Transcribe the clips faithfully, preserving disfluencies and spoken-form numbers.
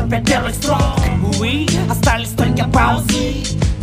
сорок пять первых строк. Увы, остались только паузы.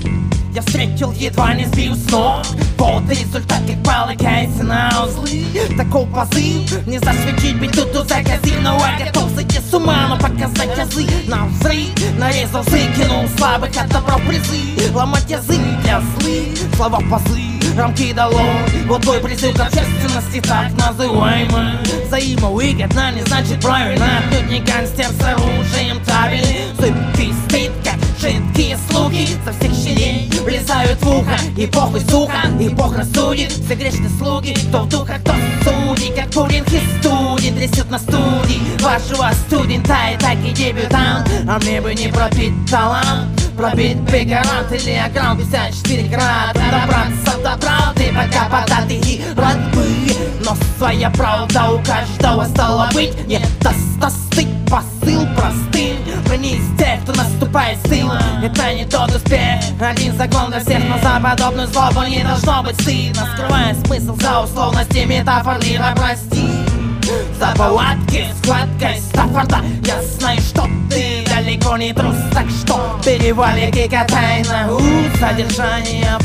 Я встретил, едва не сбил с ног. Вот результат, как полагается на узлы. Такой позыв, не засветить быть тут у загазинного. Готов зайти с ума, но показать язык на взрыв. Нарезал, закинул слабых, отобрал призы. Ломать язык для злых, слова позы, рамки долой. Вот твой призыв к общественности, так называемый. Взаимовыгодно не значит правильно. Отнюдь не гангстер с оружием табели. Зыбкий стыд, как жидкие слуги. Со всех щелей влезают в ухо. И похуй сука, и бог рассудит. Все грешные слуги, кто в духах, кто судит. Как Пуринг и студент трясет на студии вашего студента и так и дебютант. А мне бы не пробить талант, пробить биг-гарант или аграм пятьдесят четыре града. Добраться до правды, пока податый и рад бы. Но своя правда у каждого стала быть. Не достостыть посыл простым. Бронись тех, кто наступает с тыла. Это не тот успех, один закон для всех. Но за подобную злобу не должно быть стыдно. Скрывая смысл за условности метафор лира, прости. За повадки, складкой Стаффорда. Я знаю, что ты далеко не трус, так что перевали и катай на ус. Содержание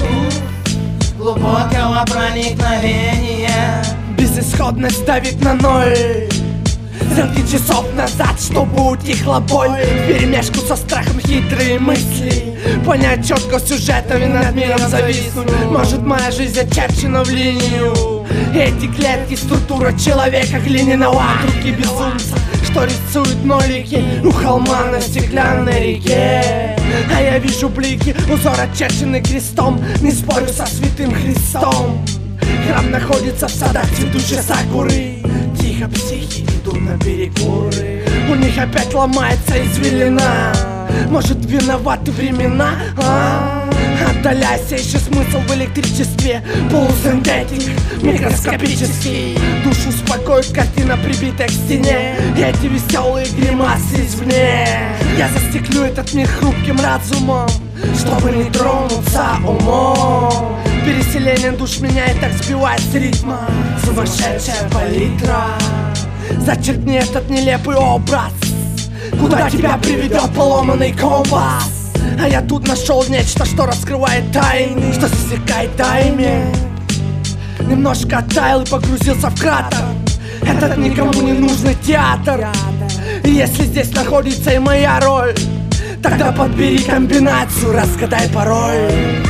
путь глубокого проникновения. Безысходность давит на ноль. Стрелки часов назад, чтобы утихла боль. Вперемешку со страхом хитрые мысли. Понять четко сюжетом и над миром зависнуть. Может, моя жизнь очерчена в линию. Эти клетки, структура человека глиняного. Руки безумца, что рисуют нолики у холма на стеклянной реке. А я вижу блики, узор очерченный крестом. Не спорю со святым Христом. Храм находится в садах цветущей сакуры. Тихо психи идут на перекуры. У них опять ломается извилина. Может, виноваты времена? А? Отдаляйся, ищи смысл в электричестве. Полусинтетик, микроскопический. Душу успокоит картина, прибитая к стене. Эти веселые гримасы извне. Я застеклю этот мир хрупким разумом, чтобы не тронуться умом. Переселение душ меняет, так сбивает с ритма сумасшедшая палитра. Зачеркни этот нелепый образ. Куда тебя приведет поломанный компас? А я тут нашел нечто, что раскрывает тайны, что засекает таймер. Немножко оттаял и погрузился в кратер. Этот никому не нужный театр. И если здесь находится и моя роль, тогда подбери комбинацию, разгадай пароль.